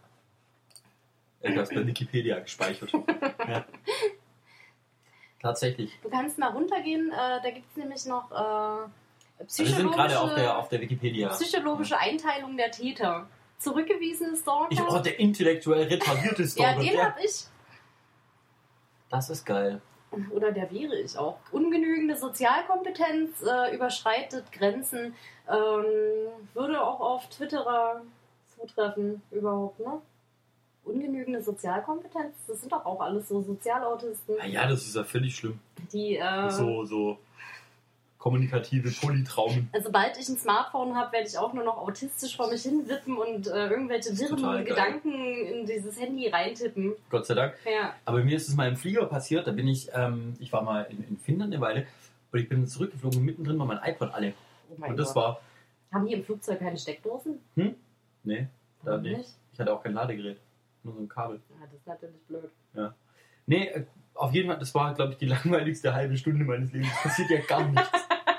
etwas bei Wikipedia gespeichert. Ja. Tatsächlich. Du kannst mal runtergehen, da gibt es nämlich noch wir sind gerade auf der Wikipedia. Psychologische Einteilung der Täter. Zurückgewiesene Stalker. Der intellektuell retardierte Stalker. Ja, den hab ich. Das ist geil. oder der wäre ich auch. Ungenügende Sozialkompetenz überschreitet Grenzen, würde auch auf Twitterer zutreffen überhaupt, ne? Ungenügende Sozialkompetenz, das sind doch auch alles so Sozialautisten. Ja, das ist ja völlig schlimm. Die so kommunikative Polytraumen. Also sobald ich ein Smartphone habe, werde ich auch nur noch autistisch vor mich hin wippen und irgendwelche wirren Gedanken in dieses Handy reintippen. Gott sei Dank. Ja. Aber mir ist es mal im Flieger passiert, da bin ich war mal in Finnland eine Weile und ich bin zurückgeflogen und mittendrin war mein iPod alle. Oh mein und das Gott. war... Haben die im Flugzeug keine Steckdosen? Nee, da nicht. Ich hatte auch kein Ladegerät, nur so ein Kabel. Ja, das ist natürlich blöd. Ja. Nee, auf jeden Fall, das war, glaube ich, die langweiligste halbe Stunde meines Lebens. Es passiert ja gar nichts.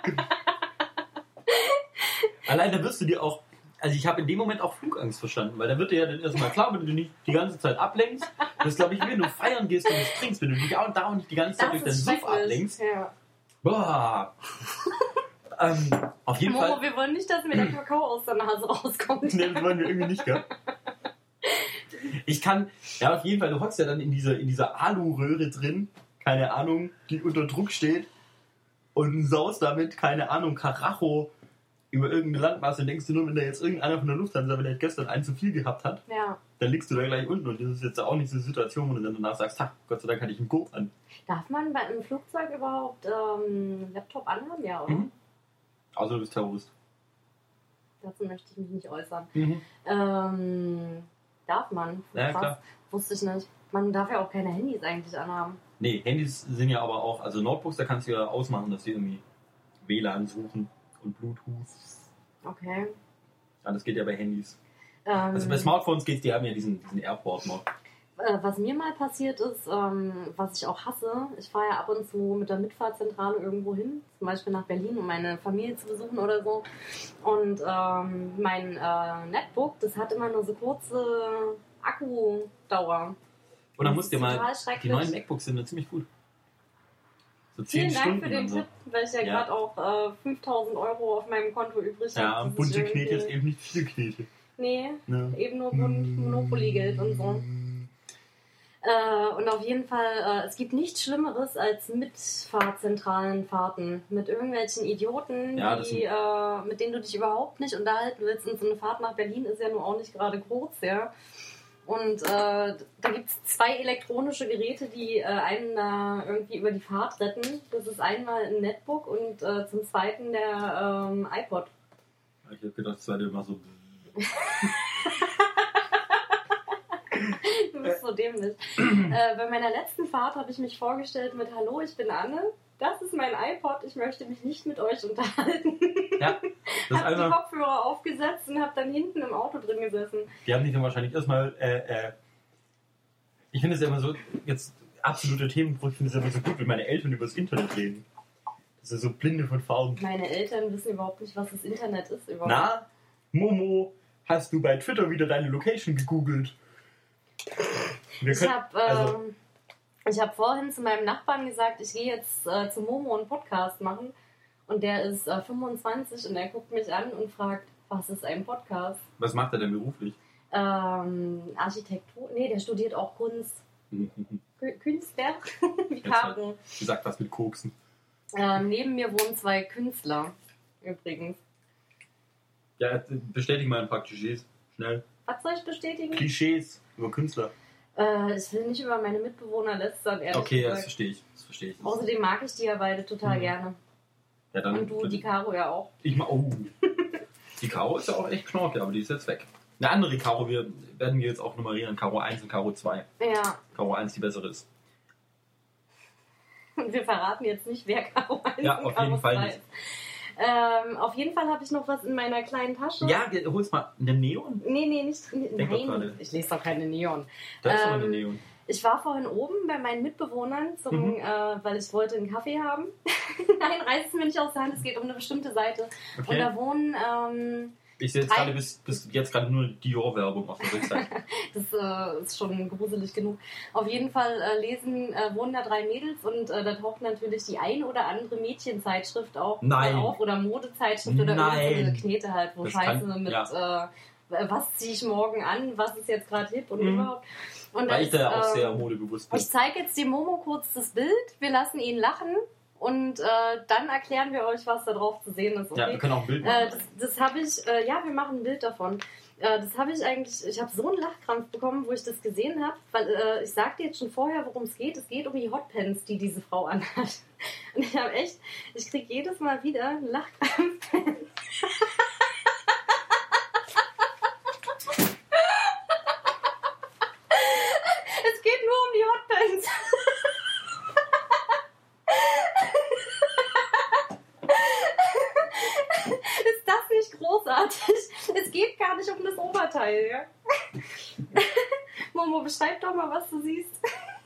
Allein da wirst du dir auch, also ich habe in dem Moment auch Flugangst verstanden, weil da wird dir ja dann erstmal klar, wenn du dich nicht die ganze Zeit ablenkst, das glaube ich, wenn du feiern gehst und es trinkst, wenn du dich auch da und nicht die ganze Zeit durch deinen Suff ablenkst. Ja. Boah. Auf jeden Momo, Fall. wir wollen nicht, dass mir der Kakao aus der Nase rauskommt. Nee, das wollen wir irgendwie nicht, gell? Ich kann, ja auf jeden Fall, du hockst ja dann in dieser Aluröhre drin, keine Ahnung, die unter Druck steht und saust damit, keine Ahnung, Karacho über irgendeine Landmasse, denkst du nur, wenn da jetzt irgendeiner von der Lufthansa vielleicht gestern einen zu viel gehabt hat, dann liegst du da gleich unten und das ist jetzt auch nicht so eine Situation, wo du dann danach sagst, Gott sei Dank hatte ich einen Gurt an. Darf man bei einem Flugzeug überhaupt Laptop anhaben? Ja, oder? Außer du bist Terrorist. Dazu möchte ich mich nicht äußern. Darf man? Ja, klar. Wusste ich nicht. Man darf ja auch keine Handys eigentlich anhaben. Nee, Handys sind ja aber auch, also Notebooks, da kannst du ja ausmachen, dass die irgendwie WLAN suchen und Bluetooth. Okay. Ja, das geht ja bei Handys. Also bei Smartphones geht's, die haben ja diesen Airport noch. Was mir mal passiert ist, was ich auch hasse, ich fahre ja ab und zu mit der Mitfahrzentrale irgendwo hin, zum Beispiel nach Berlin, um meine Familie zu besuchen oder so. Und mein Netbook, das hat immer nur so kurze Akkudauer. Und dann musst du dir mal, die neuen MacBooks sind ja ziemlich gut. So 10 Vielen Dank Stunden für den Tipp, weil ich ja gerade auch 5.000 Euro auf meinem Konto übrig habe. Ja, bunte Knete ist eben nicht viel Knete. Nee, eben nur Monopoly-Geld und so. Und auf jeden Fall, es gibt nichts Schlimmeres als Mitfahrzentralenfahrten mit irgendwelchen Idioten, mit denen du dich überhaupt nicht unterhalten willst. Und so eine Fahrt nach Berlin ist ja nun auch nicht gerade kurz, ja. Und da gibt es 2 elektronische Geräte, die einen da irgendwie über die Fahrt retten. Das ist einmal ein Netbook und zum zweiten der iPod. Ich habe gedacht, das war immer so... Du bist so dämlich. Bei meiner letzten Fahrt habe ich mich vorgestellt mit Hallo, ich bin Anne, das ist mein iPod, ich möchte mich nicht mit euch unterhalten. Ja, habe die Kopfhörer aufgesetzt und habe dann hinten im Auto drin gesessen. Die haben dich dann wahrscheinlich erstmal, ich finde es ja immer so, jetzt absolute Themenbruch, ich finde es ja immer so gut, wenn meine Eltern über das Internet reden. Das ist so blinde von Farben. Meine Eltern wissen überhaupt nicht, was das Internet ist. Überhaupt. Na, Momo, hast du bei Twitter wieder deine Location gegoogelt? Ich habe vorhin zu meinem Nachbarn gesagt, ich gehe jetzt zu Momo einen Podcast machen. Und der ist 25 und er guckt mich an und fragt, was ist ein Podcast? Was macht er denn beruflich? Architektur? Nee, der studiert auch Kunst. Künstler? Wie Caro. Sie sagt was mit Koksen. Neben mir wohnen 2 Künstler, übrigens. Ja, bestätige mal ein paar Klischees. Schnell. Was soll ich bestätigen? Klischees über Künstler. Ich will nicht über meine Mitbewohner lästern, ehrlich okay, gesagt. Das verstehe ich. Außerdem mag ich die ja beide total gerne. Ja, dann, und du, die Caro ja auch. Die Caro ist ja auch echt knorke, aber die ist jetzt weg. Eine andere Caro, wir werden jetzt auch nummerieren. Caro 1 und Caro 2. Ja. Caro 1 die bessere ist. Und wir verraten jetzt nicht, wer Caro 1 ja, und auf jeden Fall nicht. Auf jeden Fall habe ich noch was in meiner kleinen Tasche. Ja, holst mal eine Neon? Nee, nicht. Nein, ich lese doch keine Neon. Da ist doch eine Neon. Ich war vorhin oben bei meinen Mitbewohnern, weil ich wollte einen Kaffee haben. Nein, reiß es mir nicht aus der Hand, es geht um eine bestimmte Seite. Okay. Und da wohnen... ich sehe jetzt gerade bis jetzt gerade nur Dior-Werbung auf der Rückseite. Das ist schon gruselig genug. Auf jeden Fall wohnen da 3 Mädels und da taucht natürlich die ein oder andere Mädchenzeitschrift auf oder Modezeitschrift oder irgendeine Knete halt, wo das Scheiße mit was ziehe ich morgen an, was ist jetzt gerade hip und überhaupt. Und weil ich da ja auch sehr modebewusst bin. Ich zeige jetzt dem Momo kurz das Bild, wir lassen ihn lachen und dann erklären wir euch, was da drauf zu sehen ist. Okay? Ja, wir können auch ein Bild machen. Das habe ich, ja, wir machen ein Bild davon. Das habe ich eigentlich, ich habe so einen Lachkrampf bekommen, wo ich das gesehen habe, weil ich sagte jetzt schon vorher, worum es geht. Es geht um die Hotpants, die diese Frau anhat. Und ich habe echt, ich kriege jedes Mal wieder einen Lachkrampf. Es geht nur um die Hotpants. Ist das nicht großartig? Es geht gar nicht um das Oberteil, ja? Momo, beschreib doch mal, was du siehst.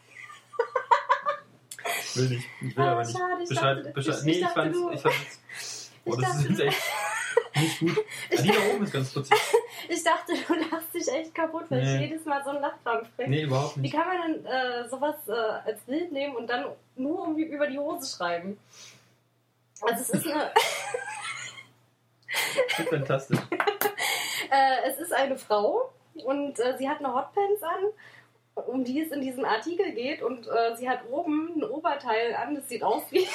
Ich will nicht. Ich will aber nicht. Schade, Nee, ich fand oh, das ist jetzt echt nicht gut. Die da oben ist ganz putzig. Ich dachte, du lachst dich echt kaputt, weil ich jedes Mal so einen Lachkrampf kriege. Nee, überhaupt nicht. Wie kann man denn sowas als Bild nehmen und dann nur über die Hose schreiben? Also es ist eine... Das ist fantastisch. Es ist eine Frau und sie hat eine Hotpants an, um die es in diesem Artikel geht, und sie hat oben ein Oberteil an, das sieht aus wie...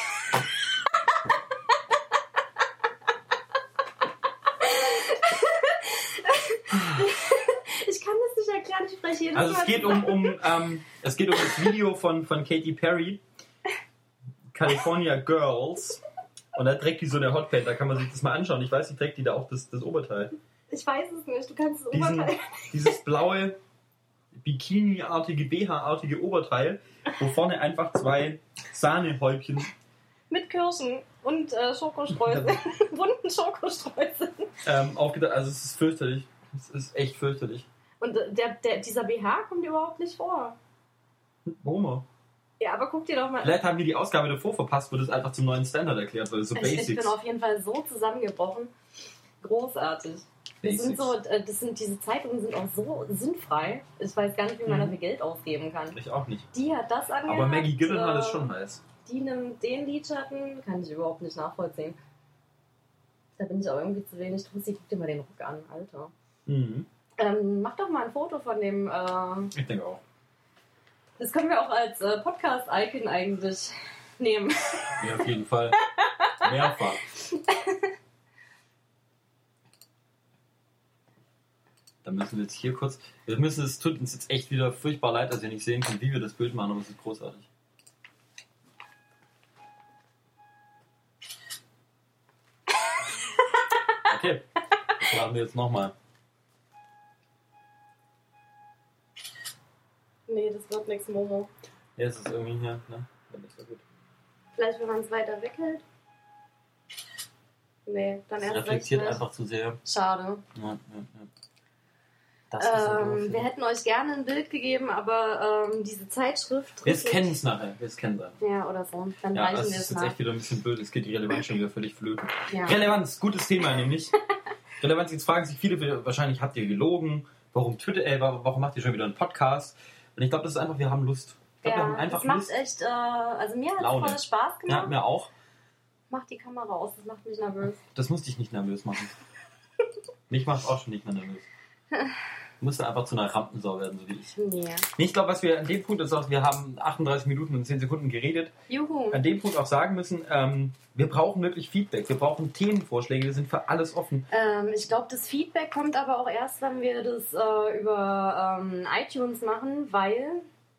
Ich kann das nicht erklären, ich spreche jedes Mal. Also es geht um das Video von Katy Perry, California Girls. Und da trägt die so eine Hotpant, da kann man sich das mal anschauen. Ich weiß nicht, trägt die da auch das Oberteil? Ich weiß es nicht, du kannst das Oberteil... Dieses blaue, Bikini-artige, BH-artige Oberteil, wo vorne einfach 2 Sahnehäubchen... Mit Kirschen und Schokostreuseln, bunten Schokostreuseln. Aufgedacht, also es ist fürchterlich. Es ist echt fürchterlich. Und dieser BH kommt überhaupt nicht vor. Warum? Ja, aber guck dir doch mal... Vielleicht haben wir die Ausgabe davor verpasst, wo das einfach zum neuen Standard erklärt wird. So Basics. Ich bin auf jeden Fall so zusammengebrochen. Großartig. Diese Zeitungen sind auch so sinnfrei. Ich weiß gar nicht, wie man dafür Geld ausgeben kann. Ich auch nicht. Die hat das angehabt. Aber Maggie Gyllenhaal ist schon heiß. Die nimmt den Lidschatten, kann ich überhaupt nicht nachvollziehen. Da bin ich auch irgendwie zu wenig. Trussi, guck dir mal den Rock an, Alter. Mhm. Mach doch mal ein Foto von dem... Ich denke auch. Das können wir auch als Podcast-Icon eigentlich nehmen. Ja, auf jeden Fall. Mehrfach. Dann müssen wir jetzt hier kurz... Es tut uns jetzt echt wieder furchtbar leid, dass ihr nicht sehen könnt, wie wir das Bild machen, aber es ist großartig. Okay, das machen wir jetzt nochmal. Nee, das wird nichts, Momo. Ja, es ist irgendwie hier, ne? Nicht so gut. Vielleicht, wenn man es weiter weghält? Nee, dann erst recht. Reflektiert nicht. einfach zu sehr. Schade. Ja. Das ist so wir hätten euch gerne ein Bild gegeben, aber diese Zeitschrift... Wir kennen es nachher. Ja, oder so. Dann ja, reichen das wir es ist jetzt nach. echt wieder ein bisschen blöd. Es geht die Relevanz schon wieder völlig flöten. Ja. Relevanz, gutes Thema nämlich. Relevanz, jetzt fragen sich viele, wahrscheinlich habt ihr gelogen. Warum macht ihr schon wieder einen Podcast? Und ich glaube, das ist einfach, wir haben Lust. Ich glaub, wir haben einfach das Lust. macht echt, also mir hat es Laune. voll Spaß gemacht. Ja, mir auch. Mach die Kamera aus, das macht mich nervös. Das musste ich nicht nervös machen. Mich macht auch schon nicht mehr nervös. Du musst einfach zu einer Rampensau werden, so wie ich. Nee. Ich glaube, was wir an dem Punkt ist auch, wir haben 38 Minuten und 10 Sekunden geredet. Juhu. An dem Punkt auch sagen müssen, wir brauchen wirklich Feedback. Wir brauchen Themenvorschläge, wir sind für alles offen. Ich glaube, das Feedback kommt aber auch erst, wenn wir das über iTunes machen, weil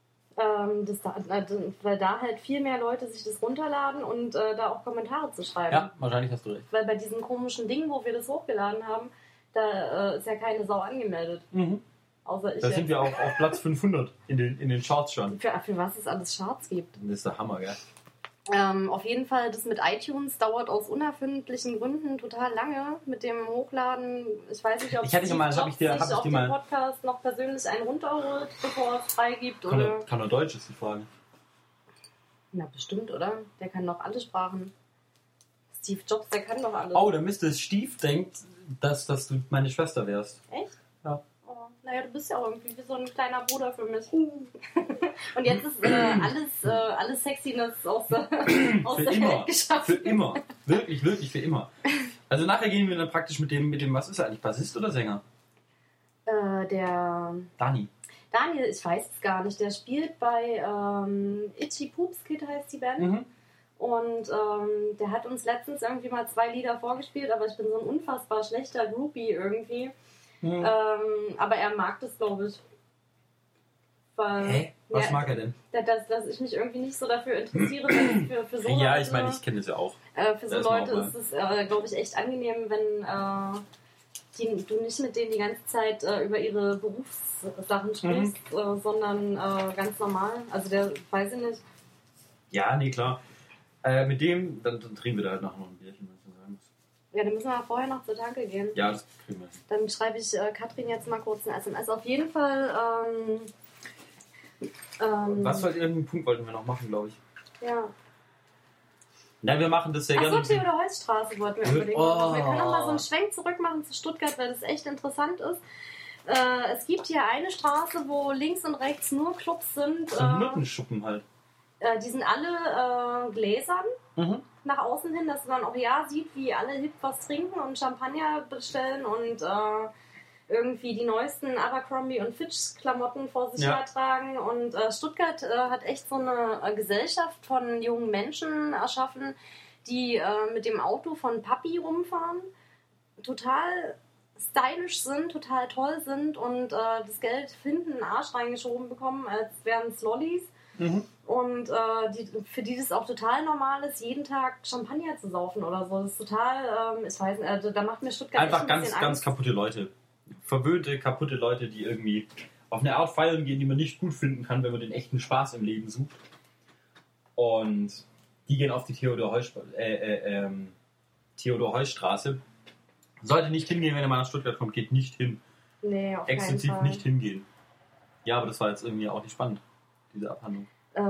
da halt viel mehr Leute sich das runterladen und da auch Kommentare zu schreiben. Ja, wahrscheinlich hast du recht. Weil bei diesen komischen Dingen, wo wir das hochgeladen haben, da ist ja keine Sau angemeldet. Mhm. Außer ich. Da sind wir auch auf Platz 500 in den Charts schon. Für was es alles Charts gibt. Das ist der Hammer, gell? Auf jeden Fall, das mit iTunes dauert aus unerfindlichen Gründen total lange mit dem Hochladen. Ich weiß nicht, ob sich auf dem Podcast noch persönlich einen runterholt, bevor es freigibt. Kann er Deutsch, ist die Frage. Na, bestimmt, oder? Der kann doch alle Sprachen. Steve Jobs, der kann doch alles. Oh, da müsste Steve denkt, dass du meine Schwester wärst. Echt? Ja. Oh, naja, du bist ja auch irgendwie wie so ein kleiner Bruder für mich. Und jetzt ist alles Sexiness aus der Welt geschafft. Für immer. Wirklich, wirklich für immer. Also nachher gehen wir dann praktisch mit dem was ist er eigentlich, Bassist oder Sänger? Der... Dani. Daniel, ich weiß es gar nicht, der spielt bei Itchy Poops Kid heißt die Band. Und der hat uns letztens irgendwie mal 2 Lieder vorgespielt, aber ich bin so ein unfassbar schlechter Groupie irgendwie. Aber er mag das, glaube ich. Hä? Was mag er denn? Dass ich mich irgendwie nicht so dafür interessiere, für so Leute. Ja, ich meine, ich kenne das ja auch. Für so Leute ist es, glaube ich, echt angenehm, wenn du nicht mit denen die ganze Zeit über ihre Berufssachen sprichst, sondern ganz normal. Also der, weiß ich nicht. Ja, nee, klar. Mit dem, dann trinken wir da halt nachher noch ein Bierchen, was du sagen musst. Ja, dann müssen wir vorher noch zur Tanke gehen. Ja, das kriegen wir hin. Dann schreibe ich Katrin jetzt mal kurz eine SMS. Auf jeden Fall... was für irgendeinen Punkt wollten wir noch machen, glaube ich. Ja. Nein, wir machen das sehr gerne. Achso, Theodor-Heuss-Straße wollten wir unbedingt machen. Wir können noch mal so einen Schwenk zurück machen zu Stuttgart, weil das echt interessant ist. Es gibt hier eine Straße, wo links und rechts nur Clubs sind. So Mückenschuppen halt. Die sind alle gläsern nach außen hin, dass man auch sieht, wie alle hip was trinken und Champagner bestellen und irgendwie die neuesten Abercrombie und Fitch Klamotten vor sich hertragen. Und Stuttgart hat echt so eine Gesellschaft von jungen Menschen erschaffen, die mit dem Auto von Papi rumfahren, total stylisch sind, total toll sind und das Geld hinten in den Arsch reingeschoben bekommen, als wären es Lollis. Und für die das auch total normal ist, jeden Tag Champagner zu saufen oder so. Das ist total, ich weiß nicht, da macht mir Stuttgart einfach echt ein bisschen ganz kaputte Leute. Verwöhnte, kaputte Leute, die irgendwie auf eine Art feiern gehen, die man nicht gut finden kann, wenn man den echten Spaß im Leben sucht. Und die gehen auf die Theodor-Heuss-Straße. Sollte nicht hingehen, wenn ihr mal nach Stuttgart kommt, geht nicht hin. Nee, auf explizit keinen Fall. nicht hingehen. Ja, aber das war jetzt irgendwie auch nicht spannend, diese Abhandlung.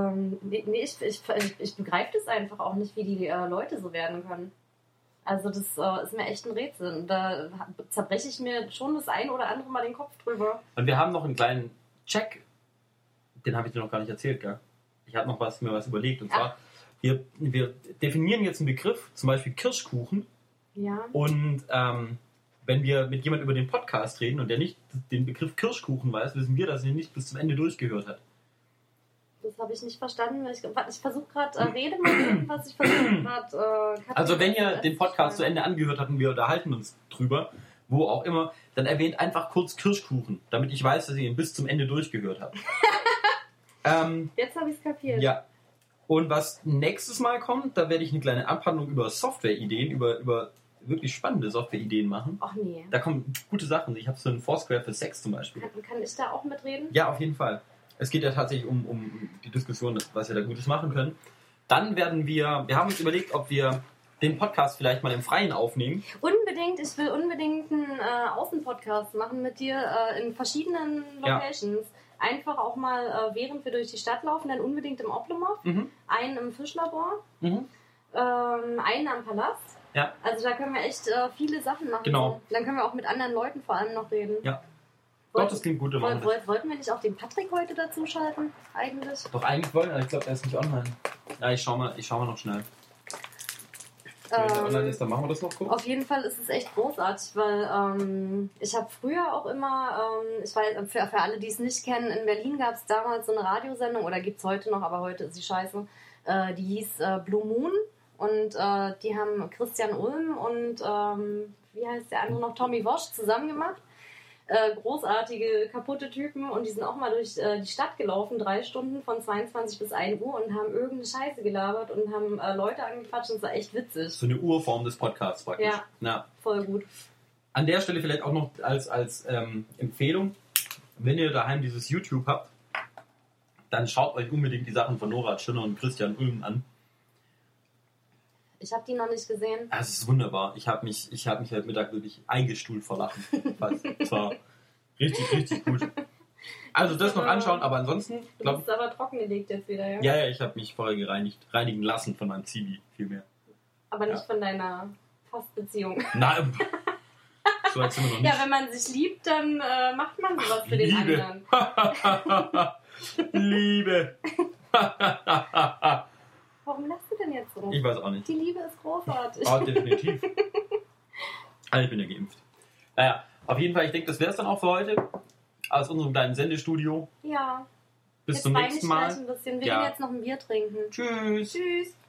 Ich begreife das einfach auch nicht, wie die Leute so werden können. Also das ist mir echt ein Rätsel. Da zerbreche ich mir schon das ein oder andere Mal den Kopf drüber. Und wir haben noch einen kleinen Check, den habe ich dir noch gar nicht erzählt, gell? Ich habe noch mir was überlegt. Und zwar, wir definieren jetzt einen Begriff, zum Beispiel Kirschkuchen. Ja. Und wenn wir mit jemandem über den Podcast reden und der nicht den Begriff Kirschkuchen weiß, wissen wir, dass er ihn nicht bis zum Ende durchgehört hat. Das habe ich nicht verstanden. Ich versuche gerade, rede mal irgendwas. Ich versuche gerade... also wenn ihr den Podcast zu Ende angehört habt und wir unterhalten uns drüber, wo auch immer, dann erwähnt einfach kurz Kirschkuchen, damit ich weiß, dass ihr ihn bis zum Ende durchgehört habt. Jetzt habe ich es kapiert. Ja. Und was nächstes Mal kommt, da werde ich eine kleine Abhandlung über Software-Ideen, über wirklich spannende Software-Ideen machen. Ach nee. Da kommen gute Sachen. Ich habe so einen Foursquare für Sex zum Beispiel. Kann ich da auch mitreden? Ja, auf jeden Fall. Es geht ja tatsächlich um die Diskussion, was wir da Gutes machen können. Dann werden wir haben uns überlegt, ob wir den Podcast vielleicht mal im Freien aufnehmen. Unbedingt, ich will unbedingt einen Außenpodcast machen mit dir in verschiedenen Locations. Ja. Einfach auch mal, während wir durch die Stadt laufen, dann unbedingt im Oblomov, einen im Fischlabor, einen am Palast. Ja. Also da können wir echt viele Sachen machen. Genau. Dann können wir auch mit anderen Leuten vor allem noch reden. Ja. Doch, das klingt gut. Wollten wir nicht auch den Patrick heute dazu schalten, eigentlich? Doch, eigentlich wollen, aber ich glaube, er ist nicht online. Ja, ich schau mal noch schnell. Wenn er online ist, dann machen wir das noch kurz. Auf jeden Fall ist es echt großartig, weil ich habe früher auch immer, ich weiß, für alle, die es nicht kennen, in Berlin gab es damals so eine Radiosendung, oder gibt es heute noch, aber heute ist sie scheiße, die hieß Blue Moon und die haben Christian Ulm und wie heißt der andere noch, Tommy Wosch zusammen gemacht. Großartige, kaputte Typen und die sind auch mal durch die Stadt gelaufen, 3 Stunden von 22 bis 1 Uhr und haben irgendeine Scheiße gelabert und haben Leute angequatscht und es war echt witzig. So eine Urform des Podcasts praktisch. Ja, voll gut. An der Stelle vielleicht auch noch als Empfehlung, wenn ihr daheim dieses YouTube habt, dann schaut euch unbedingt die Sachen von Nora Tschirner und Christian Ulm an. Ich habe die noch nicht gesehen. Es ist wunderbar. Ich hab mich heute Mittag wirklich eingestuhlt vor Lachen. Es war richtig, richtig gut. Also das noch anschauen, aber ansonsten... Du bist aber trockengelegt jetzt wieder, ja? Ja, ich habe mich vorher reinigen lassen von meinem Zivi, vielmehr. Aber nicht von deiner Fastbeziehung. Nein, so weit sind wir noch nicht. Ja, wenn man sich liebt, dann macht man sowas für den anderen. Liebe. Warum lachst du denn jetzt so? Ich weiß auch nicht. Die Liebe ist großartig. Oh, definitiv. Also ich bin ja geimpft. Naja, auf jeden Fall, ich denke, das wäre es dann auch für heute. aus unserem kleinen Sendestudio. Ja. Bis zum nächsten Mal. Ein bisschen. Wir Ja. gehen jetzt noch ein Bier trinken. Tschüss. Tschüss.